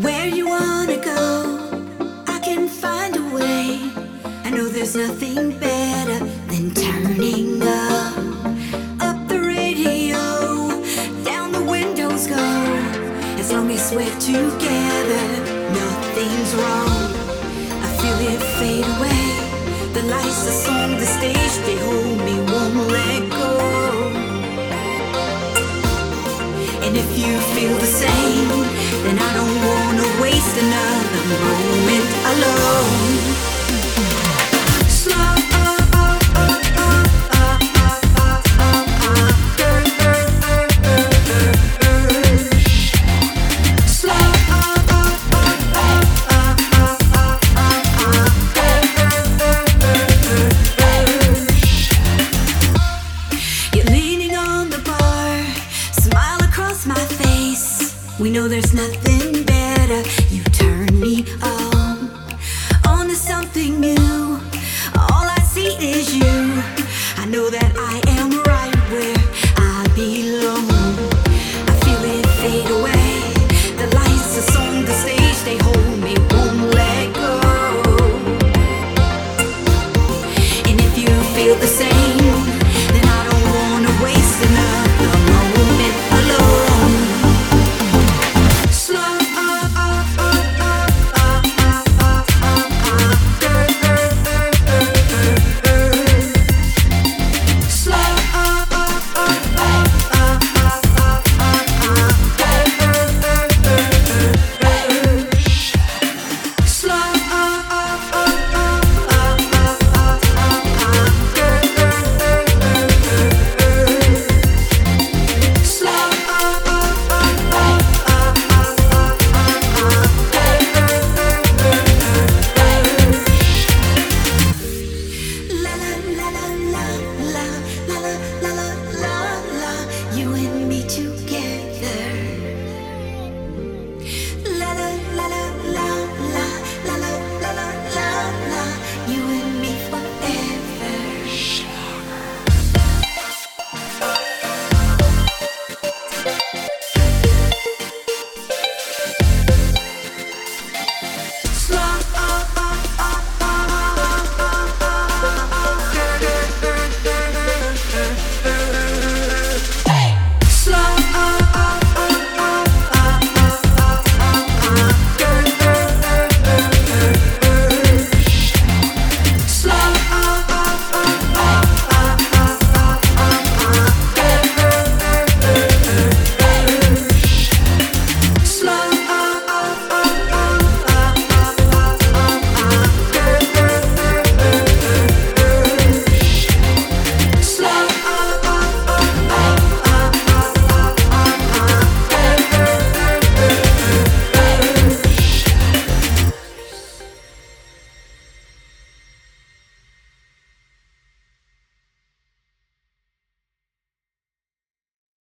Where you wanna go, I can find a way. I know there's nothing better than turning up the radio, down the windows go. As long as we're together, nothing's wrong. I feel it fade away. The lights are on the stage, they hold me, won't let go. And if you feel the same, then I don't wanna waste another moment alone. Slow. We know there's nothing better. You turn me on to something new. All I see is you. I know that I am right where I belong. I feel it fade away. The lights are on the stage, they hold me, won't let go. And if you feel the same,